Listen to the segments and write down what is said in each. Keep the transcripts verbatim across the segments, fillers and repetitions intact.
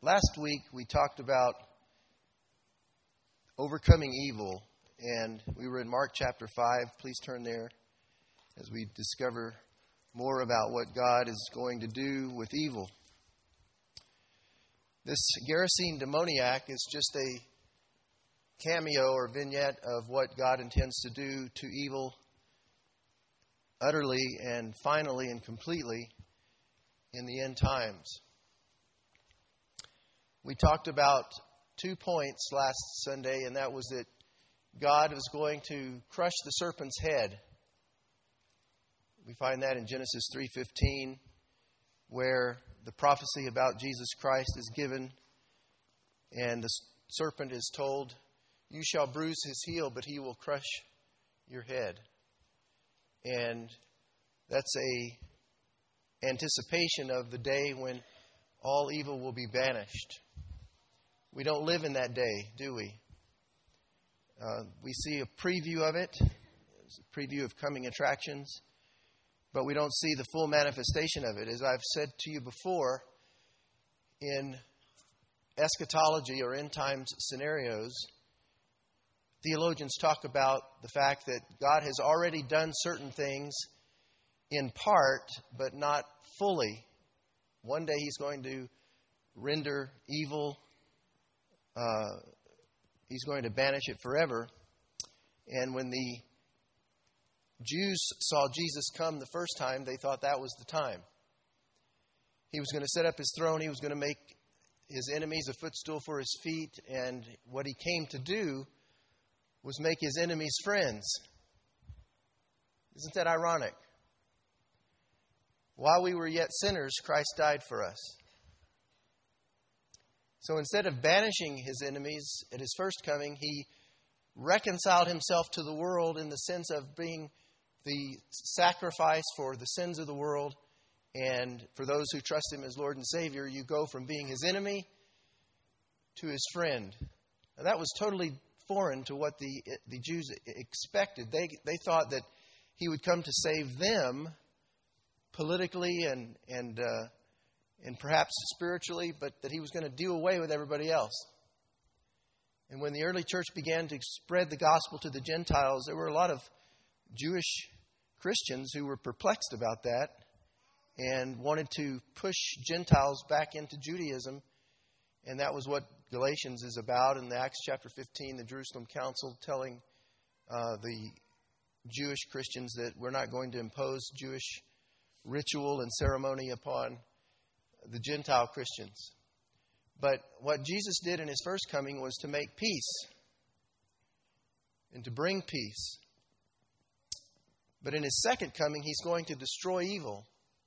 last week we talked about overcoming evil, and we were in Mark chapter five. Please turn there as we discover more about what God is going to do with evil. This Gerasene demoniac is just a cameo or vignette of what God intends to do to evil utterly and finally and completely in the end times. We talked about two points last Sunday, and that was that God was going to crush the serpent's head. We find that in Genesis three fifteen, where the prophecy about Jesus Christ is given, and the serpent is told, "You shall bruise his heel, but he will crush your head." And that's a anticipation of the day when all evil will be banished. We don't live in that day, do we? Uh, we see a preview of it, a preview of coming attractions, but we don't see the full manifestation of it. As I've said to you before, in eschatology or end times scenarios, theologians talk about the fact that God has already done certain things in part, but not fully. One day He's going to render evil, uh, He's going to banish it forever. And when the Jews saw Jesus come the first time, they thought that was the time. He was going to set up His throne. He was going to make His enemies a footstool for His feet. And what He came to do was make His enemies friends. Isn't that ironic? While we were yet sinners, Christ died for us. So instead of banishing His enemies at His first coming, He reconciled Himself to the world in the sense of being the sacrifice for the sins of the world. And for those who trust Him as Lord and Savior, you go from being His enemy to His friend. Now, that was totally foreign to what the the Jews expected. They they thought that He would come to save them politically and and uh, and perhaps spiritually, but that He was going to do away with everybody else. And when the early church began to spread the gospel to the Gentiles, there were a lot of Jewish Christians who were perplexed about that and wanted to push Gentiles back into Judaism. And that was what Galatians is about in the Acts chapter fifteen, the Jerusalem Council telling uh, the Jewish Christians that we're not going to impose Jewish ritual and ceremony upon the Gentile Christians. But what Jesus did in His first coming was to make peace and to bring peace. But in His second coming, He's going to destroy evil.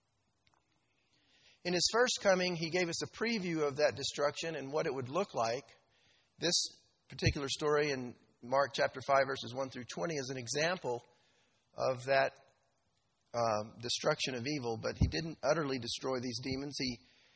In His first coming, He gave us a preview of that destruction and what it would look like. This particular story in Mark chapter five, verses one through twenty is an example of that um, destruction of evil. But He didn't utterly destroy these demons. He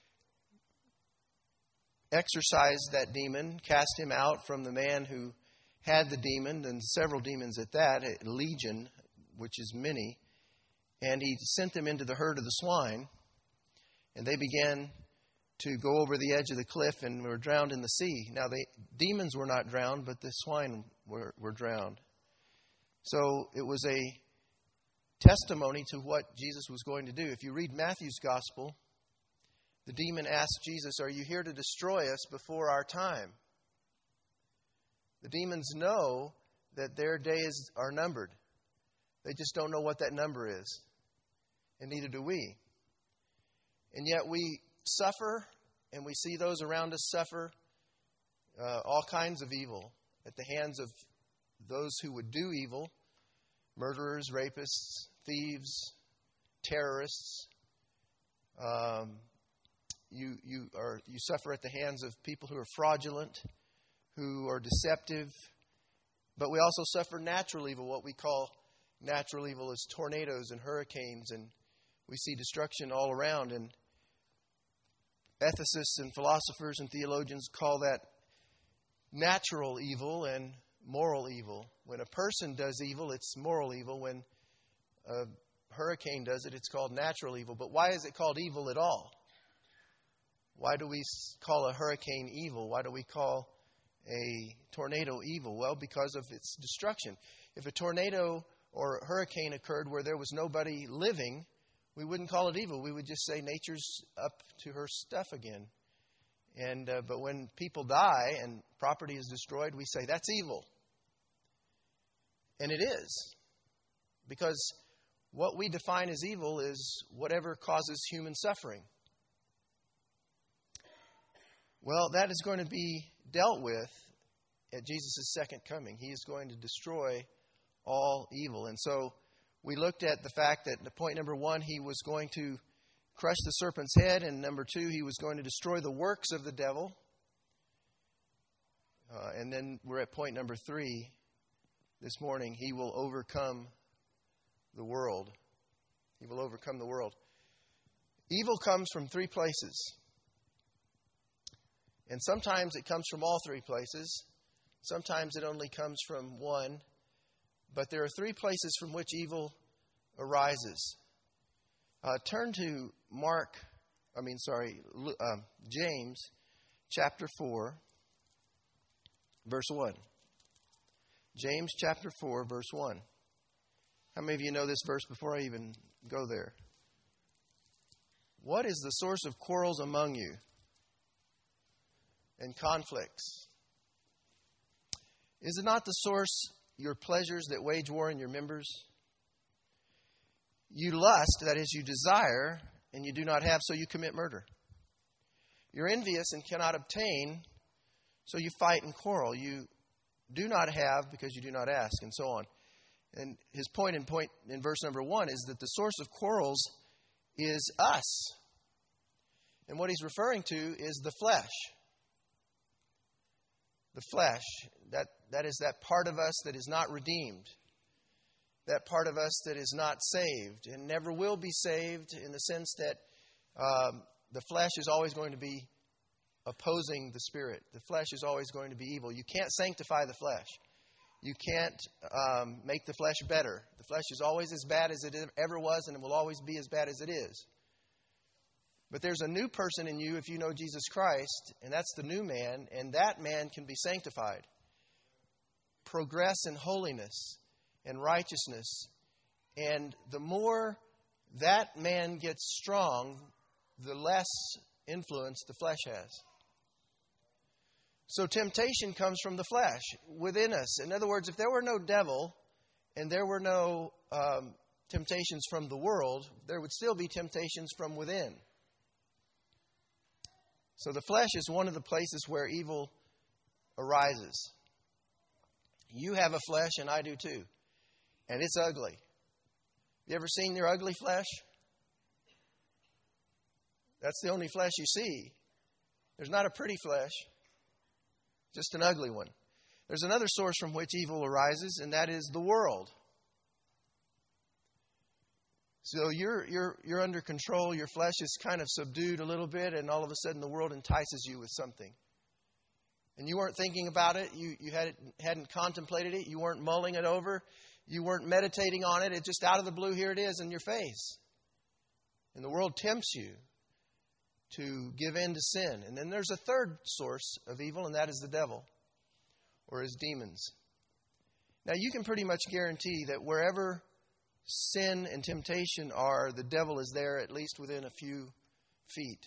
exorcised that demon, cast him out from the man who had the demon, and several demons at that, a legion, which is many. And He sent them into the herd of the swine. And they began to go over the edge of the cliff and were drowned in the sea. Now, the demons were not drowned, but the swine were, were drowned. So it was a testimony to what Jesus was going to do. If you read Matthew's gospel, the demon asked Jesus, "Are you here to destroy us before our time?" The demons know that their days are numbered. They just don't know what that number is. And neither do we. And yet we suffer, and we see those around us suffer uh, all kinds of evil at the hands of those who would do evil: murderers, rapists, thieves, terrorists. Um, you you are you suffer at the hands of people who are fraudulent, who are deceptive. But we also suffer natural evil. What we call natural evil is tornadoes and hurricanes, and we see destruction all around. And ethicists and philosophers and theologians call that natural evil and moral evil. When a person does evil, it's moral evil. When a hurricane does it, it's called natural evil. But why is it called evil at all? Why do we call a hurricane evil? Why do we call a tornado evil? Well, because of its destruction. If a tornado or a hurricane occurred where there was nobody living, we wouldn't call it evil. We would just say nature's up to her stuff again. And uh, but when people die and property is destroyed, we say that's evil. And it is. Because what we define as evil is whatever causes human suffering. Well, that is going to be dealt with at Jesus' second coming. He is going to destroy all evil. And so we looked at the fact that, the point number one, he was going to crush the serpent's head, and number two, he was going to destroy the works of the devil. Uh, and then we're at point number three this morning. He will overcome the world. He will overcome the world. Evil comes from three places. And sometimes it comes from all three places. Sometimes it only comes from one. But there are three places from which evil arises. Uh, turn to Mark, I mean, sorry, uh, James chapter four, verse one. James chapter four, verse one. How many of you know this verse before I even go there? What is the source of quarrels among you and conflicts? Is it not the source your pleasures that wage war in your members? You lust, that is, you desire, and you do not have, so you commit murder. You're envious and cannot obtain, so you fight and quarrel. You do not have because you do not ask, and so on. And his point in point in verse number one is that the source of quarrels is us. And what he's referring to is the flesh. The flesh, that, that is that part of us that is not redeemed. That part of us that is not saved and never will be saved, in the sense that um, the flesh is always going to be opposing the Spirit. The flesh is always going to be evil. You can't sanctify the flesh. You can't um, make the flesh better. The flesh is always as bad as it ever was, and it will always be as bad as it is. But there's a new person in you if you know Jesus Christ, and that's the new man, and that man can be sanctified. Progress in holiness and righteousness. And the more that man gets strong, the less influence the flesh has. So temptation comes from the flesh within us. In other words, if there were no devil and there were no um, temptations from the world, there would still be temptations from within. So the flesh is one of the places where evil arises. You have a flesh, and I do too. And it's ugly. You ever seen your ugly flesh? That's the only flesh you see. There's not a pretty flesh, just an ugly one. There's another source from which evil arises, and that is the world. So you're you're you're under control. Your flesh is kind of subdued a little bit, and all of a sudden the world entices you with something. And you weren't thinking about it. You you hadn't hadn't contemplated it. You weren't mulling it over. You weren't meditating on it. It just out of the blue, here it is in your face. And the world tempts you to give in to sin. And then there's a third source of evil, and that is the devil or his demons. Now, you can pretty much guarantee that wherever sin and temptation are, the devil is there at least within a few feet.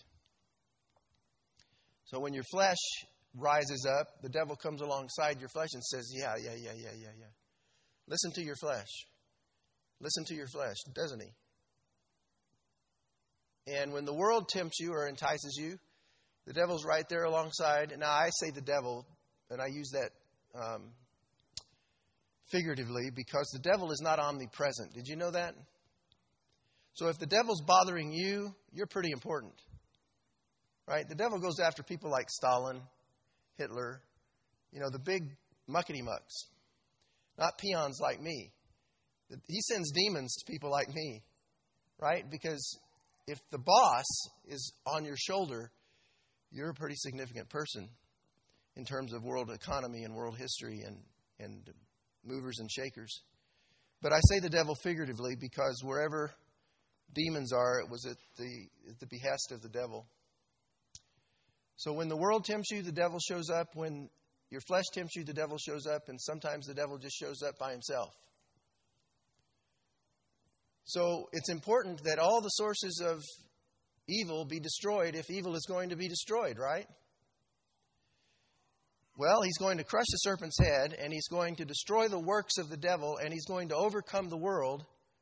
So when your flesh rises up, the devil comes alongside your flesh and says, yeah, yeah, yeah, yeah, yeah, yeah. Listen to your flesh. Listen to your flesh, doesn't he? And when the world tempts you or entices you, the devil's right there alongside. Now, I say the devil, and I use that um, figuratively, because the devil is not omnipresent. Did you know that? So if the devil's bothering you, you're pretty important. Right? The devil goes after people like Stalin, Hitler, you know, the big muckety mucks. Not peons like me. He sends demons to people like me. Right? Because if the boss is on your shoulder, you're a pretty significant person in terms of world economy and world history and, and movers and shakers. But I say the devil figuratively because wherever demons are, it was at the, at the behest of the devil. So when the world tempts you, the devil shows up. When your flesh tempts you, the devil shows up. And sometimes the devil just shows up by himself. So it's important that all the sources of evil be destroyed if evil is going to be destroyed, right? Well, he's going to crush the serpent's head, and he's going to destroy the works of the devil, and he's going to overcome the world.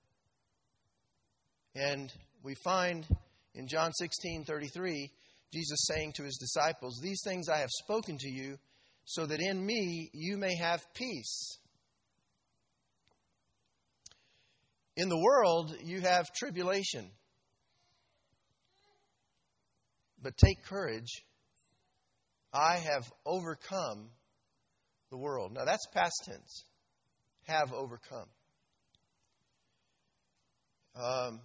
And we find in John sixteen thirty-three, Jesus saying to his disciples, "These things I have spoken to you, so that in me you may have peace. In the world you have tribulation. But take courage. I have overcome the world." Now that's past tense. Have overcome. Um,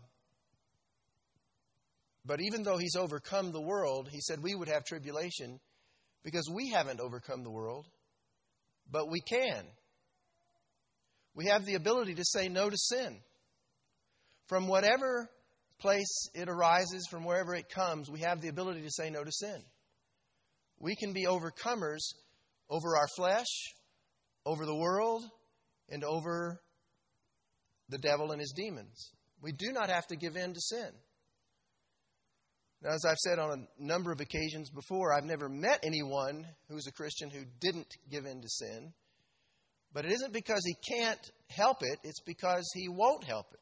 but even though he's overcome the world, he said we would have tribulation because we haven't overcome the world, but we can. We have the ability to say no to sin. From whatever place it arises, from wherever it comes, we have the ability to say no to sin. We can be overcomers over our flesh, over the world, and over the devil and his demons. We do not have to give in to sin. Now, as I've said on a number of occasions before, I've never met anyone who's a Christian who didn't give in to sin. But it isn't because he can't help it, it's because he won't help it.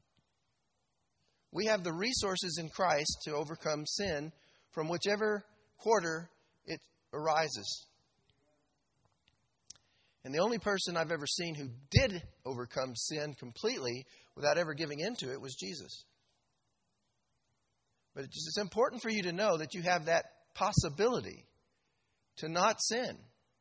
We have the resources in Christ to overcome sin from whichever quarter it arises. And the only person I've ever seen who did overcome sin completely without ever giving into it was Jesus. But it's important for you to know that you have that possibility to not sin.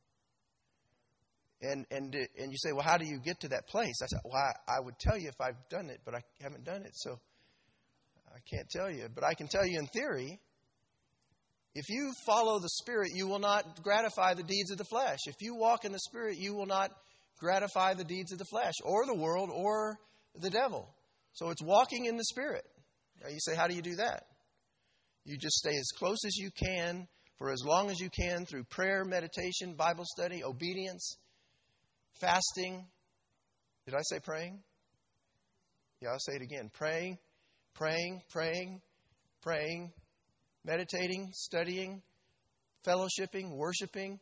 And and and you say, well, how do you get to that place? I said, well, I, I would tell you if I've done it, but I haven't done it, so I can't tell you. But I can tell you in theory, if you follow the Spirit, you will not gratify the deeds of the flesh. If you walk in the Spirit, you will not gratify the deeds of the flesh or the world or the devil. So it's walking in the Spirit. Now you say, how do you do that? You just stay as close as you can for as long as you can through prayer, meditation, Bible study, obedience, fasting. Did I say praying? Yeah, I'll say it again. Praying, praying, praying, praying, meditating, studying, fellowshipping, worshiping.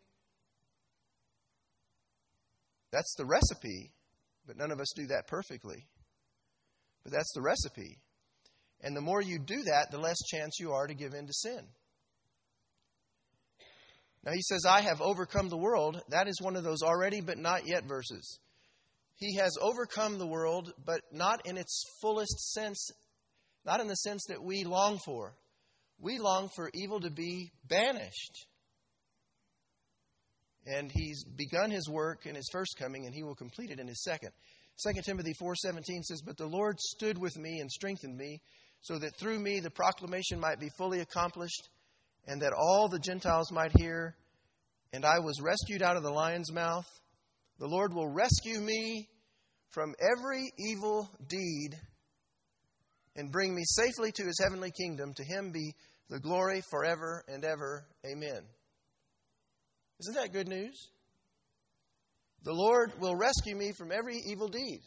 That's the recipe, but none of us do that perfectly. But that's the recipe. And the more you do that, the less chance you are to give in to sin. Now he says, I have overcome the world. That is one of those already but not yet verses. He has overcome the world, but not in its fullest sense, not in the sense that we long for. We long for evil to be banished. And he's begun his work in his first coming, and he will complete it in his second. Second Timothy four seventeen says, "But the Lord stood with me and strengthened me, so that through me the proclamation might be fully accomplished, and that all the Gentiles might hear. And I was rescued out of the lion's mouth. The Lord will rescue me from every evil deed and bring me safely to his heavenly kingdom. To him be the glory forever and ever. Amen." Isn't that good news? The Lord will rescue me from every evil deed.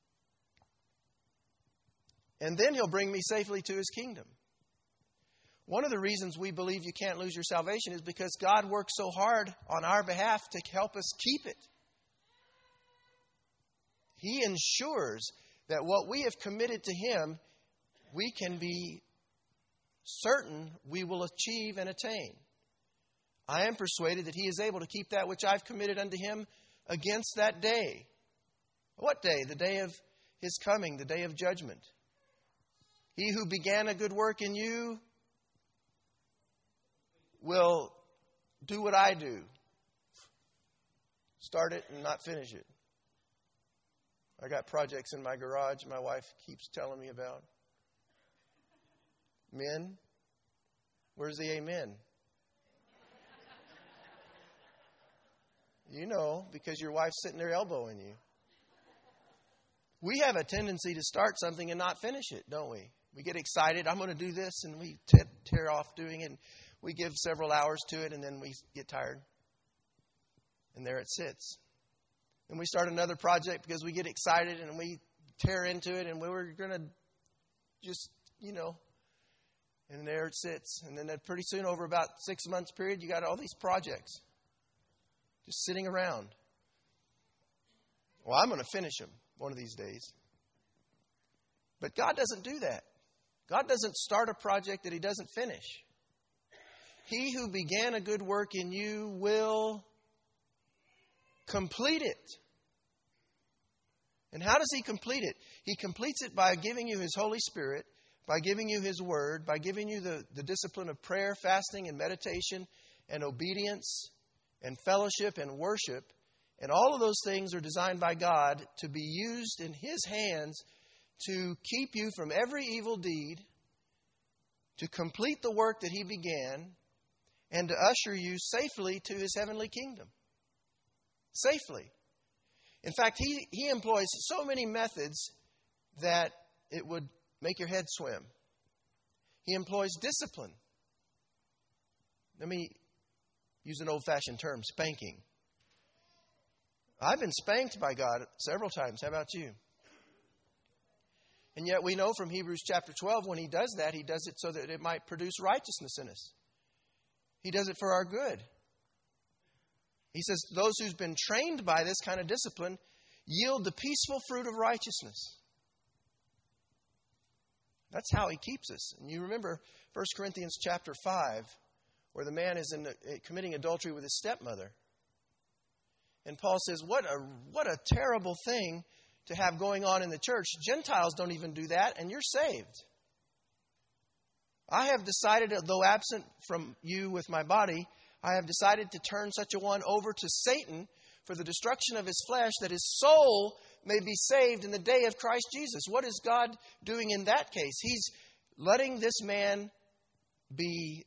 And then he'll bring me safely to his kingdom. One of the reasons we believe you can't lose your salvation is because God works so hard on our behalf to help us keep it. He ensures that what we have committed to him, we can be certain we will achieve and attain. I am persuaded that he is able to keep that which I've committed unto him against that day. What day? The day of his coming, the day of judgment. He who began a good work in you will do what I do. Start it and not finish it. I got projects in my garage my wife keeps telling me about. Men, where's the amen? You know, because your wife's sitting there elbowing you. We have a tendency to start something and not finish it, don't we? We get excited. I'm going to do this, and we t- tear off doing it. we give several hours to it, and then we get tired. And there it sits. And we start another project because we get excited and we tear into it, and we were going to just, you know, and there it sits. And then pretty soon, over about six months period, you got all these projects just sitting around. Well, I'm going to finish them one of these days. But God doesn't do that. God doesn't start a project that He doesn't finish. He who began a good work in you will complete it. And how does He complete it? He completes it by giving you His Holy Spirit, by giving you His Word, by giving you the, the discipline of prayer, fasting, and meditation, and obedience, and fellowship, and worship. And all of those things are designed by God to be used in His hands to keep you from every evil deed, to complete the work that He began, and to usher you safely to His heavenly kingdom. Safely. In fact, he, he employs so many methods that it would make your head swim. He employs discipline. Let me use an old-fashioned term, spanking. I've been spanked by God several times. How about you? And yet we know from Hebrews chapter twelve, when He does that, He does it so that it might produce righteousness in us. He does it for our good. He says, those who've been trained by this kind of discipline yield the peaceful fruit of righteousness. That's how He keeps us. And you remember First Corinthians chapter five, where the man is in the, committing adultery with his stepmother. And Paul says, what a what a terrible thing to have going on in the church. Gentiles don't even do that, and you're saved. I have decided, though absent from you with my body, I have decided to turn such a one over to Satan for the destruction of his flesh, that his soul may be saved in the day of Christ Jesus. What is God doing in that case? He's letting this man be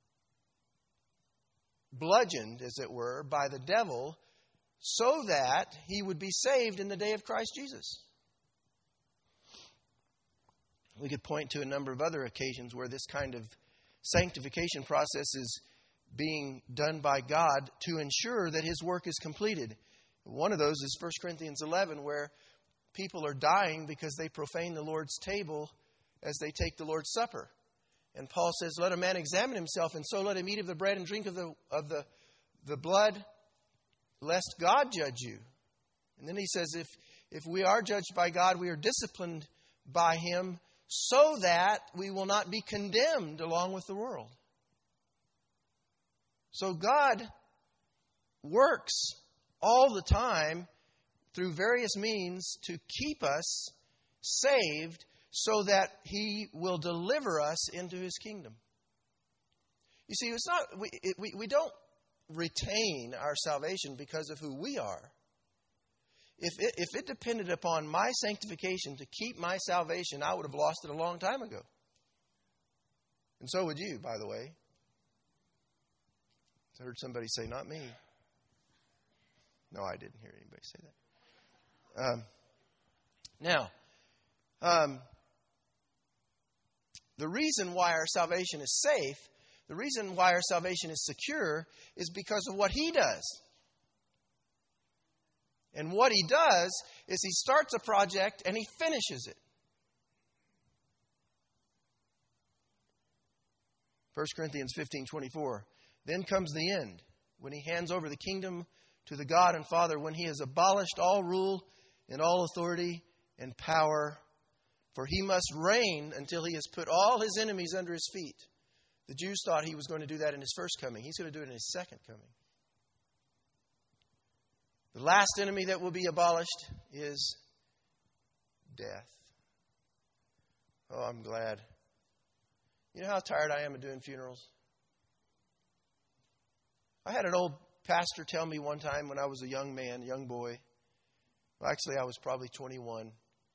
bludgeoned, as it were, by the devil, so that he would be saved in the day of Christ Jesus. We could point to a number of other occasions where this kind of sanctification process is being done by God to ensure that His work is completed. One of those is First Corinthians eleven, where people are dying because they profane the Lord's table as they take the Lord's Supper. And Paul says, let a man examine himself, and so let him eat of the bread and drink of the of the, the blood, lest God judge you. And then he says, if, if we are judged by God, we are disciplined by Him so that we will not be condemned along with the world. So God works all the time through various means to keep us saved so that He will deliver us into His kingdom. You see, it's not we, it, we, we don't retain our salvation because of who we are. If it, if it depended upon my sanctification to keep my salvation, I would have lost it a long time ago. And so would you, by the way. I heard somebody say, not me. No, I didn't hear anybody say that. Um, now, um, the reason why our salvation is safe, the reason why our salvation is secure, is because of what He does. And what He does is He starts a project and He finishes it. First Corinthians fifteen twenty-four. Then comes the end, when He hands over the kingdom to the God and Father, when He has abolished all rule and all authority and power. For He must reign until He has put all His enemies under His feet. The Jews thought He was going to do that in His first coming. He's going to do it in His second coming. The last enemy that will be abolished is death. Oh, I'm glad. You know how tired I am of doing funerals? I had an old pastor tell me one time when I was a young man, young boy. Well, actually, I was probably twenty-one.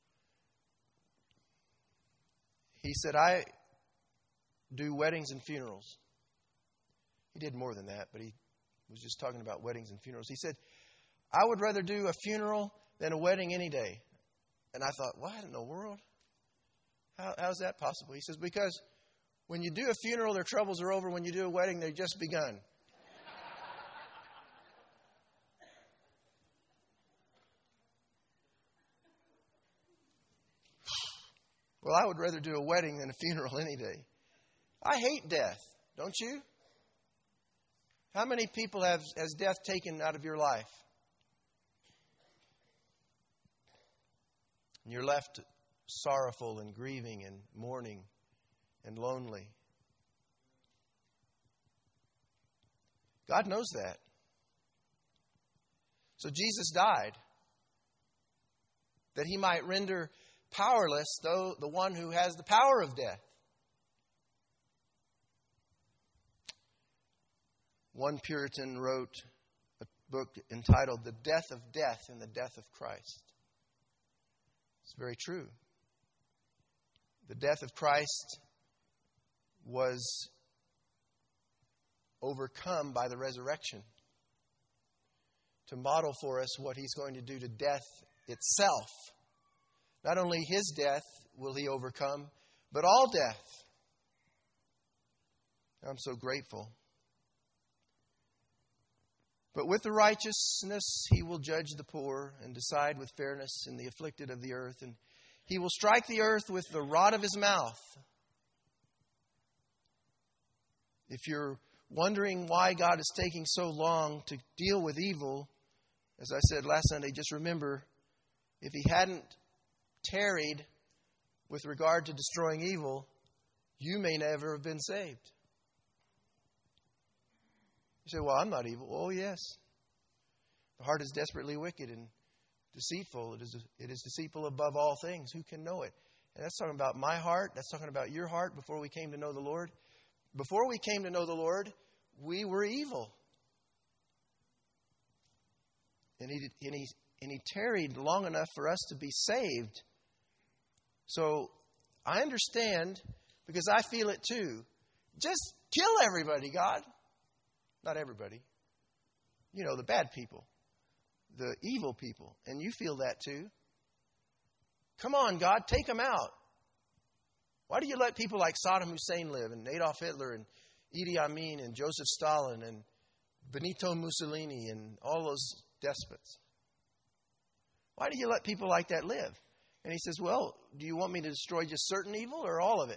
He said, I do weddings and funerals. He did more than that, but he was just talking about weddings and funerals. He said, I would rather do a funeral than a wedding any day. And I thought, what in the world? How, how's that possible? He says, because When you do a funeral, their troubles are over. When you do a wedding, they've just begun. Well, I would rather do a wedding than a funeral any day. I hate death, don't you? How many people have has death taken out of your life? And you're left sorrowful and grieving and mourning and lonely. God knows that. So Jesus died that He might render powerless though the one who has the power of death. One Puritan wrote a book entitled The Death of Death and the Death of Christ. It's very true. The death of Christ was overcome by the resurrection to model for us what He's going to do to death itself. Not only His death will He overcome, but all death. I'm so grateful. But with the righteousness He will judge the poor and decide with fairness in the afflicted of the earth. And He will strike the earth with the rod of His mouth. If you're wondering why God is taking so long to deal with evil, as I said last Sunday, just remember, if He hadn't tarried with regard to destroying evil, you may never have been saved. You say, well, I'm not evil. Oh, yes. The heart is desperately wicked and deceitful. It is, it is deceitful above all things. Who can know it? And that's talking about my heart. That's talking about your heart before we came to know the Lord. Before we came to know the Lord, we were evil. And he, and he, and he tarried long enough for us to be saved. So I understand, because I feel it too. Just kill everybody, God. Not everybody. You know, the bad people. The evil people. And you feel that too. Come on, God, take them out. Why do you let people like Saddam Hussein live, and Adolf Hitler, and Idi Amin, and Joseph Stalin, and Benito Mussolini, and all those despots? Why do you let people like that live? And he says, well, do you want me to destroy just certain evil or all of it?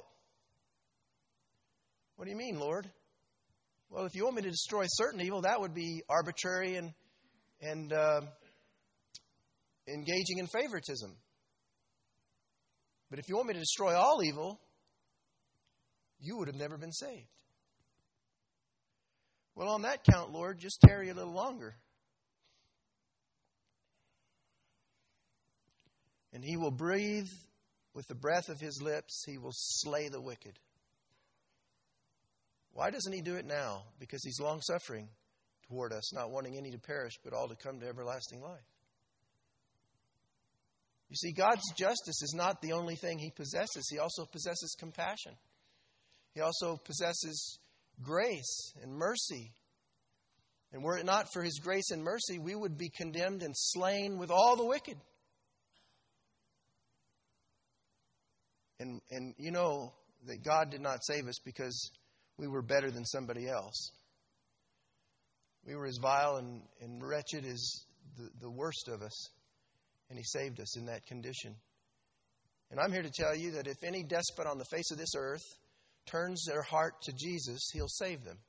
What do you mean, Lord? Well, if you want me to destroy certain evil, that would be arbitrary and and uh, engaging in favoritism. But if you want me to destroy all evil, you would have never been saved. Well, on that count, Lord, just tarry a little longer. And He will breathe with the breath of His lips. He will slay the wicked. Why doesn't He do it now? Because He's long-suffering toward us, not wanting any to perish, but all to come to everlasting life. You see, God's justice is not the only thing He possesses. He also possesses compassion. He also possesses grace and mercy. And were it not for His grace and mercy, we would be condemned and slain with all the wicked. And, and you know that God did not save us because we were better than somebody else. We were as vile and, and wretched as the, the worst of us. And He saved us in that condition. And I'm here to tell you that if any despot on the face of this earth turns their heart to Jesus, He'll save them.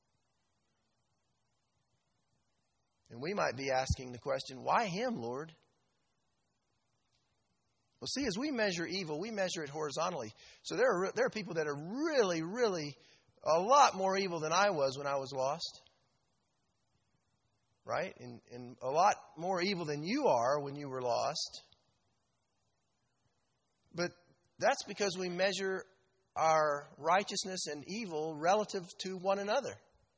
And we might be asking the question, why Him, Lord? Well, see, as we measure evil, we measure it horizontally. So there are, there are people that are really, really a lot more evil than I was when I was lost. Right? And, and a lot more evil than you are when you were lost. But that's because we measure our righteousness and evil relative to one another.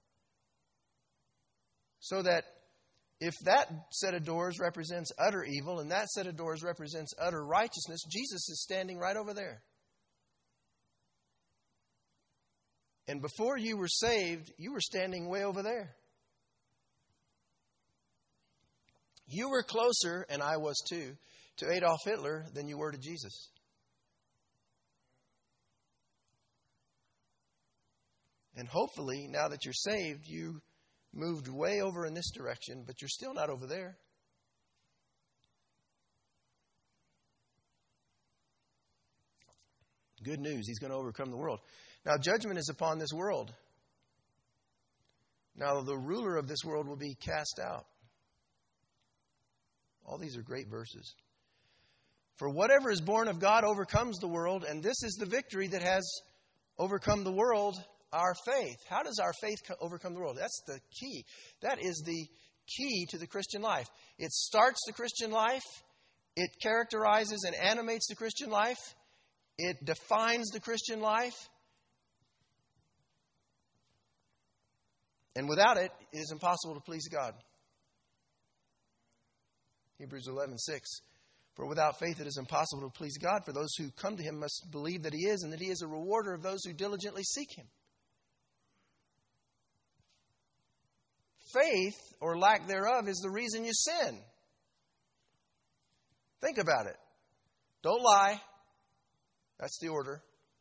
So that if that set of doors represents utter evil and that set of doors represents utter righteousness, Jesus is standing right over there. And before you were saved, you were standing way over there. You were closer, and I was too, to Adolf Hitler than you were to Jesus. And hopefully, now that you're saved, you moved way over in this direction, but you're still not over there. Good news, he's going to overcome the world. Now, judgment is upon this world. Now, the ruler of this world will be cast out. All these are great verses. For whatever is born of God overcomes the world, and this is the victory that has overcome the world, our faith. How does our faith overcome the world? That's the key. That is the key to the Christian life. It starts the Christian life. It characterizes and animates the Christian life. It defines the Christian life. And without it, it is impossible to please God. Hebrews eleven six. For without faith it is impossible to please God, for those who come to him must believe that he is, and that he is a rewarder of those who diligently seek him. Faith, or lack thereof, is the reason you sin. Think about it. Don't lie. That's the order.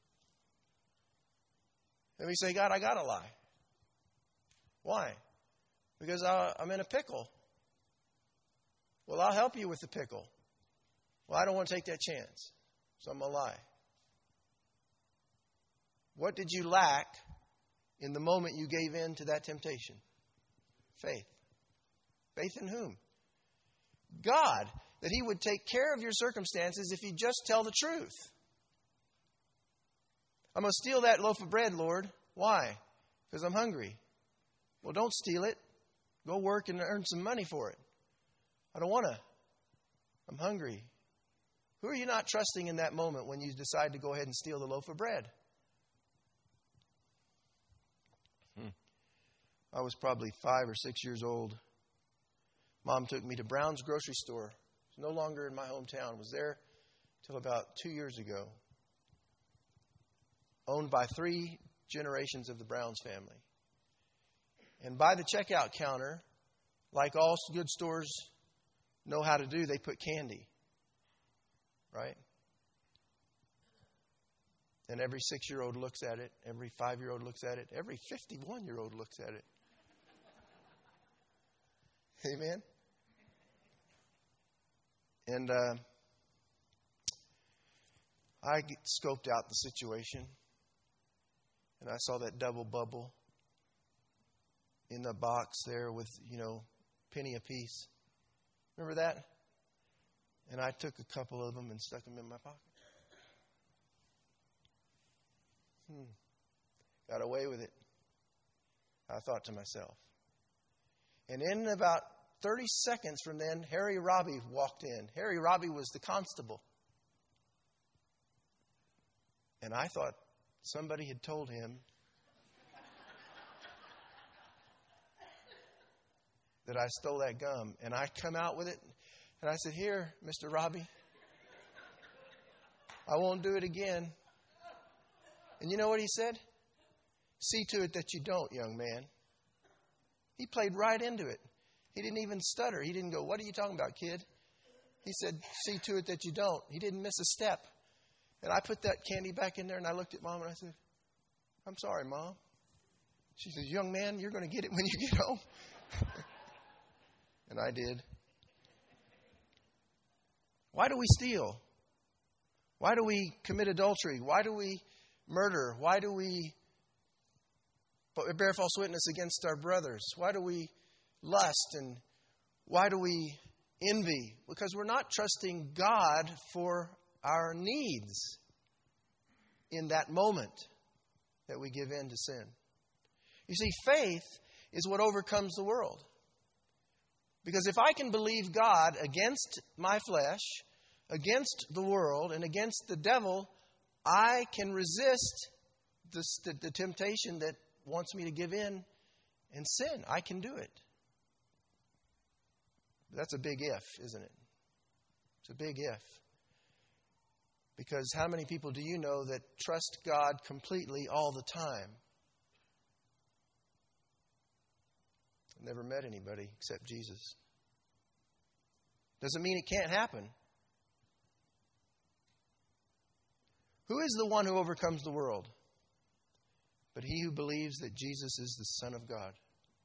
Then we say, God, I got to lie. Why? Because I, I'm in a pickle. Well, I'll help you with the pickle. Well, I don't want to take that chance, so I'm going to lie. What did you lack in the moment you gave in to that temptation? Faith. Faith in whom? God. That he would take care of your circumstances if you just tell the truth. I'm going to steal that loaf of bread, Lord. Why? Because I'm hungry. Well, don't steal it. Go work and earn some money for it. I don't want to. I'm hungry. Who are you not trusting in that moment when you decide to go ahead and steal the loaf of bread? Hmm. I was probably five or six years old. Mom took me to Brown's grocery store. It's no longer in my hometown. Was there till about two years ago. Owned by three generations of the Browns family. And by the checkout counter, like all good stores know how to do, they put candy. Right? And every six-year-old looks at it. Every five-year-old looks at it. Every fifty-one-year-old looks at it. Amen? And uh, I scoped out the situation. And I saw that double bubble in the box there with, you know, penny a piece. Remember that? And I took a couple of them and stuck them in my pocket. Hmm. Got away with it. I thought to myself. And in about thirty seconds from then, Harry Robbie walked in. Harry Robbie was the constable. And I thought somebody had told him that I stole that gum. And I come out with it. And I said, here, Mister Robbie, I won't do it again. And you know what he said? See to it that you don't, young man. He played right into it. He didn't even stutter. He didn't go, what are you talking about, kid? He said, see to it that you don't. He didn't miss a step. And I put that candy back in there and I looked at Mom and I said, I'm sorry, Mom. She says, young man, you're going to get it when you get home. And I did. Why do we steal? Why do we commit adultery? Why do we murder? Why do we bear false witness against our brothers? Why do we lust? And why do we envy? Because we're not trusting God for our needs in that moment that we give in to sin. You see, faith is what overcomes the world. Because if I can believe God against my flesh, against the world, and against the devil, I can resist the, the, the temptation that wants me to give in and sin. I can do it. That's a big if, isn't it? It's a big if. Because how many people do you know that trust God completely all the time? I've never met anybody except Jesus. Doesn't mean it can't happen. Who is the one who overcomes the world? but he who believes that Jesus is the Son of God.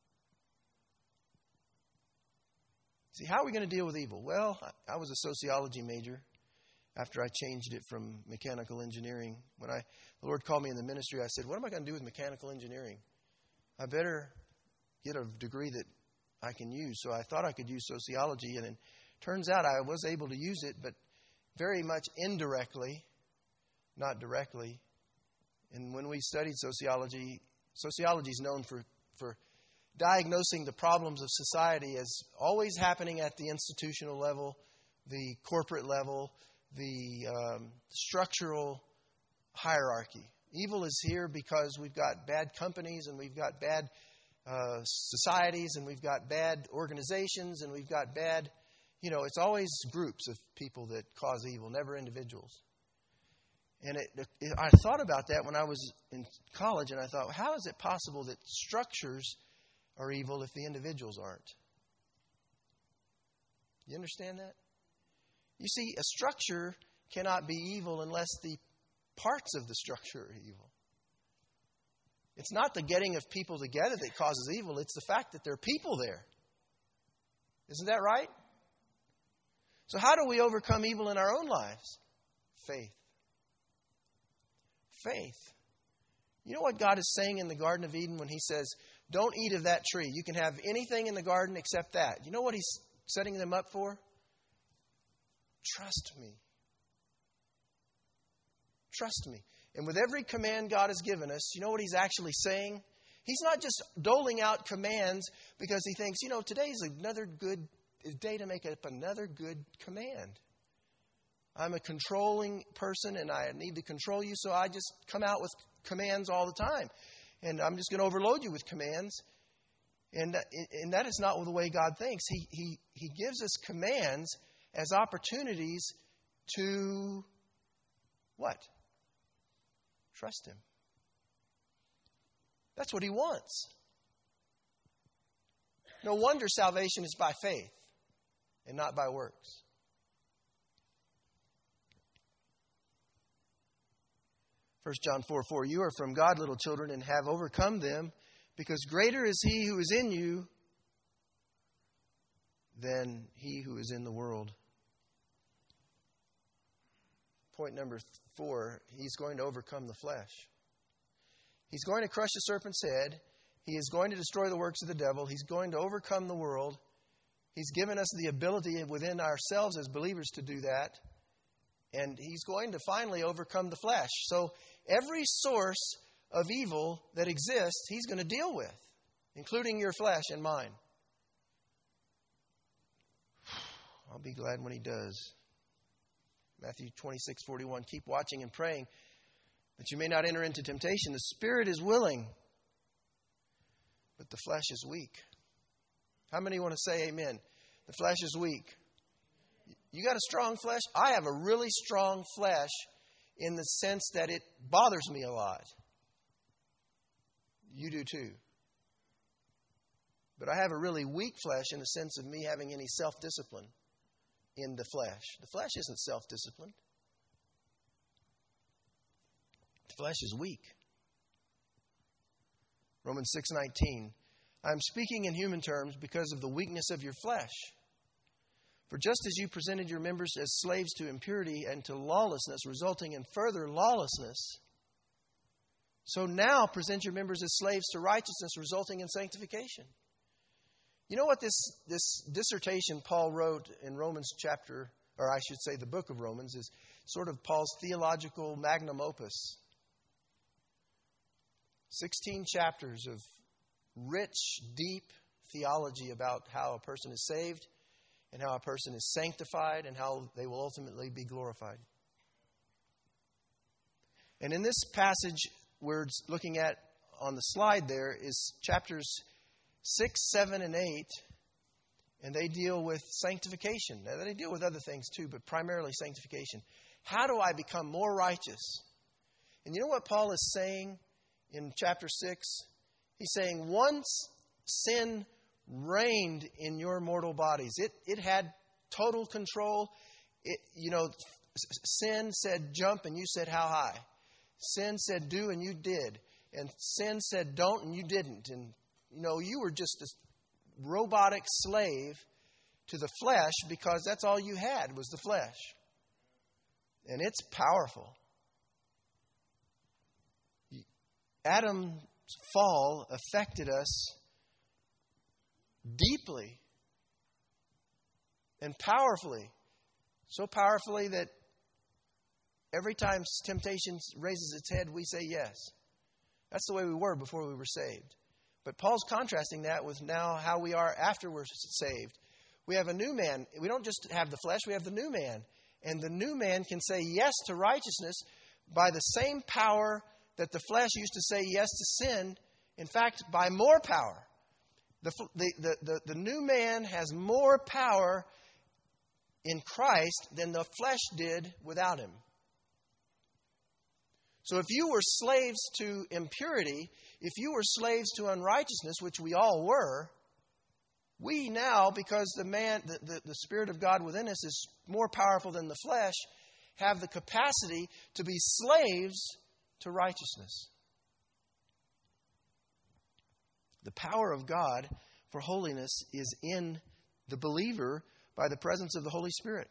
See, how are we going to deal with evil? Well, I was a sociology major after I changed it from mechanical engineering. When I the Lord called me in the ministry, I said, what am I going to do with mechanical engineering? I better get a degree that I can use. So I thought I could use sociology, and it turns out I was able to use it, but very much indirectly, not directly. And when we studied sociology, sociology is known for, for diagnosing the problems of society as always happening at the institutional level, the corporate level, the um, structural hierarchy. Evil is here because we've got bad companies and we've got bad uh, societies and we've got bad organizations and we've got bad, you know, it's always groups of people that cause evil, never individuals. And it, it, I thought about that when I was in college, and I thought, how is it possible that structures are evil if the individuals aren't? You understand that? You see, a structure cannot be evil unless the parts of the structure are evil. It's not the getting of people together that causes evil. It's the fact that there are people there. Isn't that right? So how do we overcome evil in our own lives? Faith. Faith. You know what God is saying in the Garden of Eden when he says, don't eat of that tree. You can have anything in the garden except that. You know what he's setting them up for? Trust me. Trust me. And with every command God has given us, you know what he's actually saying? He's not just doling out commands because he thinks, you know, today's another good day to make up another good command. I'm a controlling person and I need to control you, so I just come out with commands all the time. And I'm just going to overload you with commands. And, and that is not the way God thinks. He, he, he gives us commands as opportunities to what? Trust him. That's what he wants. No wonder salvation is by faith and not by works. First John four four, you are from God, little children, and have overcome them, because greater is he who is in you than he who is in the world. Point number four, he's going to overcome the flesh. He's going to crush the serpent's head. He is going to destroy the works of the devil. He's going to overcome the world. He's given us the ability within ourselves as believers to do that. And he's going to finally overcome the flesh. So every source of evil that exists, he's going to deal with, including your flesh and mine. I'll be glad when he does. Matthew twenty-six forty-one, keep watching and praying that you may not enter into temptation. The spirit is willing, but the flesh is weak. How many want to say amen? The flesh is weak. You got a strong flesh? I have a really strong flesh in the sense that it bothers me a lot. You do too. But I have a really weak flesh in the sense of me having any self-discipline in the flesh. The flesh isn't self-disciplined. The flesh is weak. Romans six nineteen. I'm speaking in human terms because of the weakness of your flesh. For just as you presented your members as slaves to impurity and to lawlessness, resulting in further lawlessness, so now present your members as slaves to righteousness, resulting in sanctification. You know what this, this dissertation Paul wrote in Romans chapter, or I should say the book of Romans, is sort of Paul's theological magnum opus. Sixteen chapters of rich, deep theology about how a person is saved and how a person is sanctified and how they will ultimately be glorified. And in this passage we're looking at on the slide there is chapters six, seven, and eight, and they deal with sanctification. Now, they deal with other things too, but primarily sanctification. How do I become more righteous? And you know what Paul is saying in chapter six? He's saying once sin reigned in your mortal bodies. It it had total control. It, you know, sin said jump and you said how high. Sin said do and you did. and sin said don't, and you didn't. And, you know, you were just a robotic slave to the flesh because that's all you had was the flesh. And it's powerful. Adam's fall affected us deeply and powerfully. So powerfully that every time temptation raises its head, we say yes. That's the way we were before we were saved. But Paul's contrasting that with now how we are after we're saved. We have a new man. We don't just have the flesh, we have the new man. And the new man can say yes to righteousness by the same power that the flesh used to say yes to sin. In fact, by more power. The, the, the, the, the new man has more power in Christ than the flesh did without him. So if you were slaves to impurity, if you were slaves to unrighteousness, which we all were, we now, because the man, the, the, the Spirit of God within us is more powerful than the flesh, have the capacity to be slaves to righteousness. The power of God for holiness is in the believer by the presence of the Holy Spirit.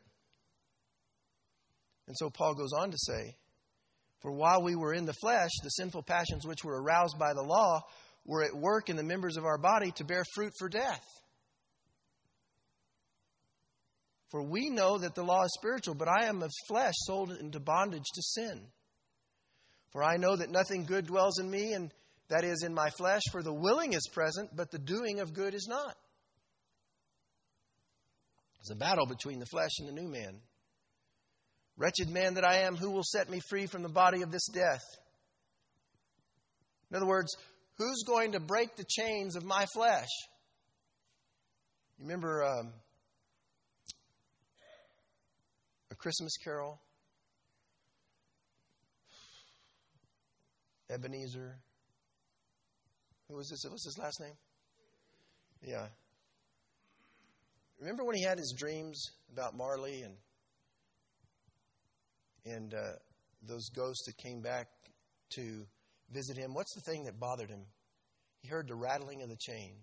And so Paul goes on to say, for while we were in the flesh, the sinful passions which were aroused by the law were at work in the members of our body to bear fruit for death. For we know that the law is spiritual, but I am of flesh, sold into bondage to sin. For I know that nothing good dwells in me, and that is in my flesh, for the willing is present, but the doing of good is not. There's a battle between the flesh and the new man. Wretched man that I am, who will set me free from the body of this death? In other words, who's going to break the chains of my flesh? You remember um, A Christmas Carol? Ebenezer. Who was this? What's his last name? Yeah. Remember when he had his dreams about Marley and and uh, those ghosts that came back to visit him? What's the thing that bothered him? He heard the rattling of the chains.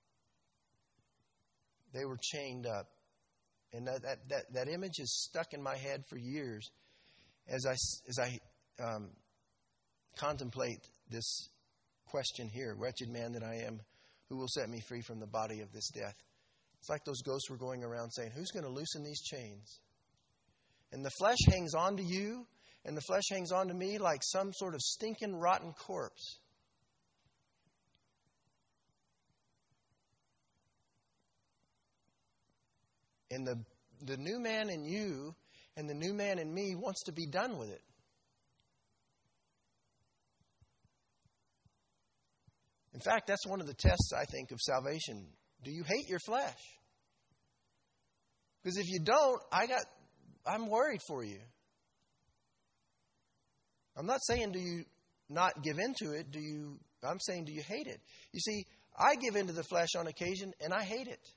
They were chained up. And that that, that, that image is stuck in my head for years as I, as I um, contemplate this question here. Wretched man that I am, who will set me free from the body of this death? It's like those ghosts were going around saying, who's going to loosen these chains? And the flesh hangs on to you, and the flesh hangs on to me like some sort of stinking, rotten corpse. And the, the new man in you and the new man in me wants to be done with it. In fact, that's one of the tests, I think, of salvation. Do you hate your flesh? Because if you don't, I got, I'm worried for you. I'm not saying do you not give into it. Do you? I'm saying do you hate it? You see, I give into the flesh on occasion, and I hate it.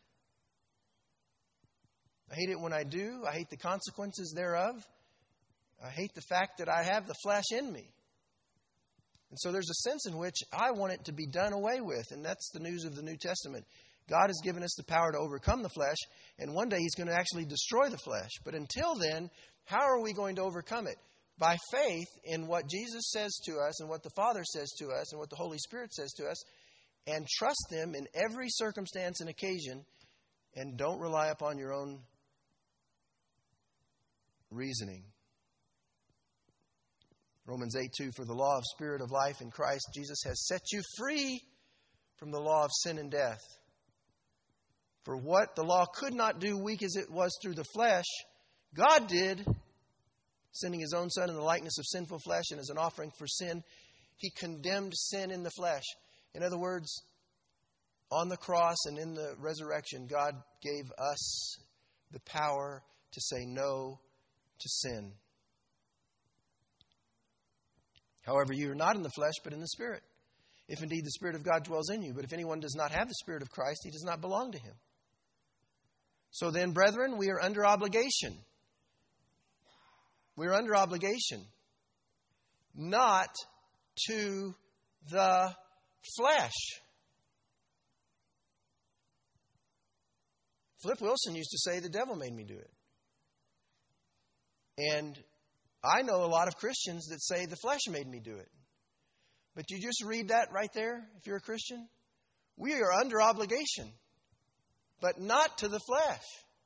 I hate it when I do. I hate the consequences thereof. I hate the fact that I have the flesh in me. And so there's a sense in which I want it to be done away with. And that's the news of the New Testament. God has given us the power to overcome the flesh. And one day He's going to actually destroy the flesh. But until then, how are we going to overcome it? By faith in what Jesus says to us and what the Father says to us and what the Holy Spirit says to us. And trust them in every circumstance and occasion. And don't rely upon your own reasoning. Romans eight two, for the law of spirit of life in Christ Jesus has set you free from the law of sin and death. For what the law could not do, weak as it was through the flesh, God did, sending His own Son in the likeness of sinful flesh and as an offering for sin. He condemned sin in the flesh. In other words, on the cross and in the resurrection, God gave us the power to say no to sin. However, you are not in the flesh, but in the Spirit, if indeed the Spirit of God dwells in you. But if anyone does not have the Spirit of Christ, he does not belong to Him. So then, brethren, we are under obligation. We are under obligation not to the flesh. Flip Wilson used to say, the devil made me do it. And I know a lot of Christians that say the flesh made me do it. But you just read that right there, if you're a Christian. We are under obligation, but not to the flesh.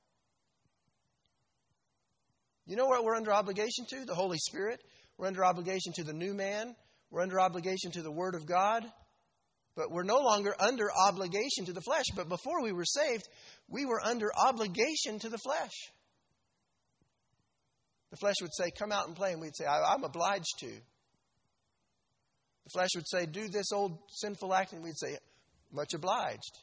You know what we're under obligation to? The Holy Spirit. We're under obligation to the new man. We're under obligation to the Word of God. But we're no longer under obligation to the flesh. But before we were saved, we were under obligation to the flesh. The flesh would say, come out and play. And we'd say, I'm obliged to. The flesh would say, do this old sinful act. And we'd say, much obliged.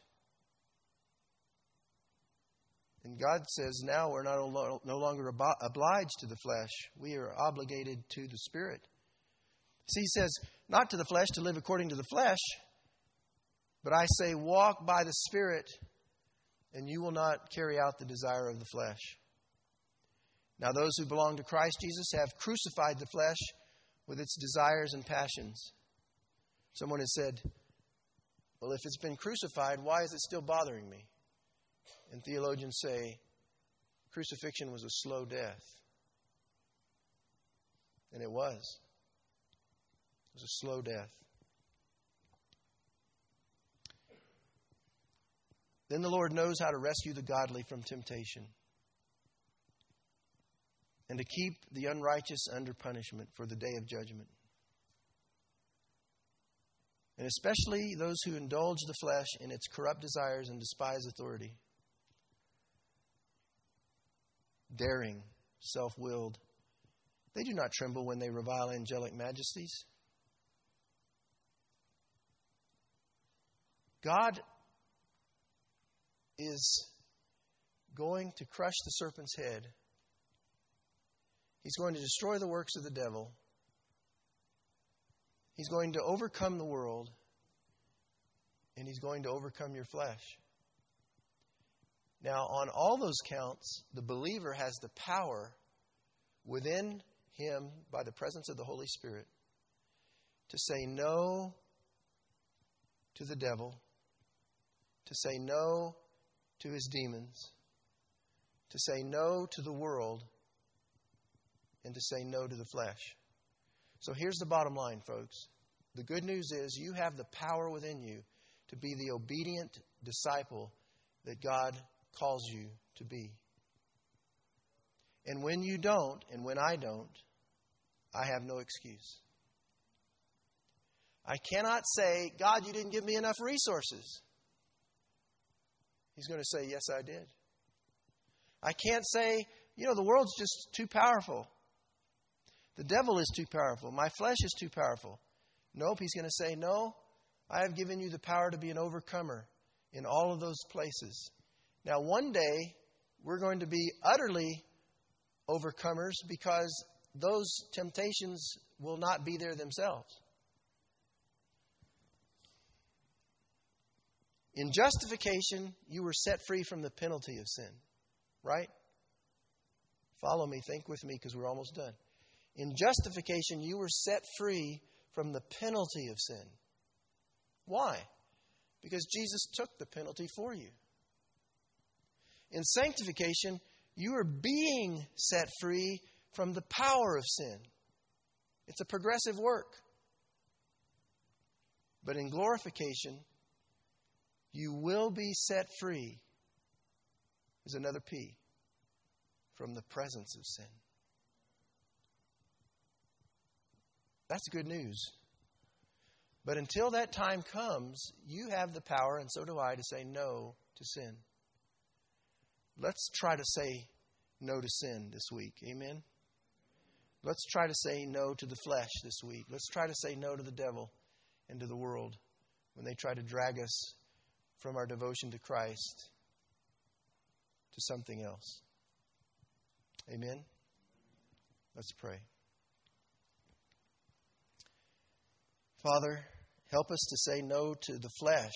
And God says now we're not no longer obliged to the flesh. We are obligated to the Spirit. See, he says, not to the flesh to live according to the flesh, but I say walk by the Spirit, and you will not carry out the desire of the flesh. Now those who belong to Christ Jesus have crucified the flesh with its desires and passions. Someone has said, well, if it's been crucified, why is it still bothering me? And theologians say, crucifixion was a slow death. And it was. It was a slow death. Then the Lord knows how to rescue the godly from temptation and to keep the unrighteous under punishment for the day of judgment. And especially those who indulge the flesh in its corrupt desires and despise authority. Daring, self-willed. They do not tremble when they revile angelic majesties. God is going to crush the serpent's head. He's going to destroy the works of the devil. He's going to overcome the world. And he's going to overcome your flesh. Now, on all those counts, the believer has the power within him by the presence of the Holy Spirit to say no to the devil, to say no to his demons, to say no to the world, and to say no to the flesh. So here's the bottom line, folks. The good news is you have the power within you to be the obedient disciple that God calls you to be. And when you don't, and when I don't, I have no excuse. I cannot say, God, you didn't give me enough resources. He's going to say, yes, I did. I can't say, you know, the world's just too powerful. The devil is too powerful. My flesh is too powerful. Nope, he's going to say, no, I have given you the power to be an overcomer in all of those places. Now, one day, we're going to be utterly overcomers because those temptations will not be there themselves. In justification, you were set free from the penalty of sin. Right? Follow me, think with me, because we're almost done. In justification, you were set free from the penalty of sin. Why? Because Jesus took the penalty for you. In sanctification, you are being set free from the power of sin. It's a progressive work. But in glorification, you will be set free. There's another P. From the presence of sin. That's good news. But until that time comes, you have the power, and so do I, to say no to sin. Let's try to say no to sin this week. Amen? Let's try to say no to the flesh this week. Let's try to say no to the devil and to the world when they try to drag us from our devotion to Christ to something else. Amen? Let's pray. Father, help us to say no to the flesh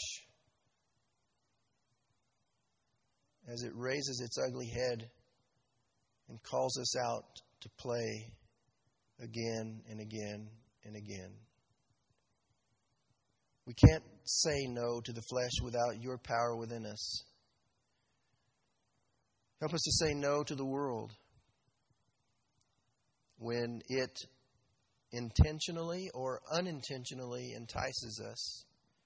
as it raises its ugly head and calls us out to play again and again and again. We can't say no to the flesh without your power within us. Help us to say no to the world when it intentionally or unintentionally entices us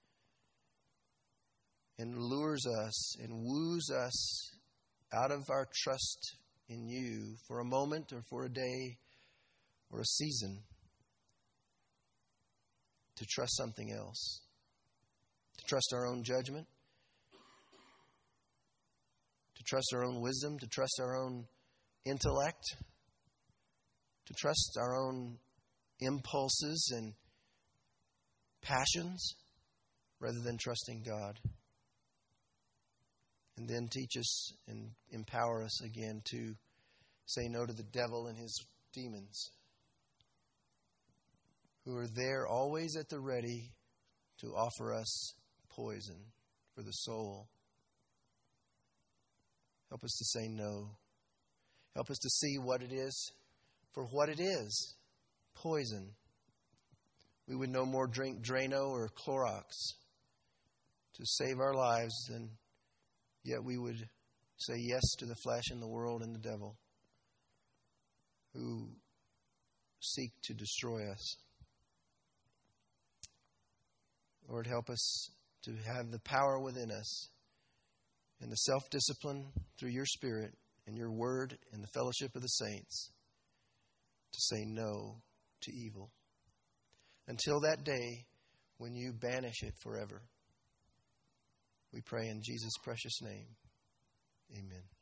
and lures us and woos us out of our trust in you for a moment or for a day or a season to trust something else, to trust our own judgment, to trust our own wisdom, to trust our own intellect, to trust our own impulses and passions rather than trusting God. And then teach us and empower us again to say no to the devil and his demons, who are there always at the ready to offer us poison for the soul. Help us to say no. Help us to see what it is for what it is, poison. We would no more drink Drano or Clorox to save our lives than yet we would say yes to the flesh and the world and the devil who seek to destroy us. Lord, help us to have the power within us and the self-discipline through your Spirit and your word and the fellowship of the saints to say no to evil until that day when you banish it forever. We pray in Jesus' precious name. Amen.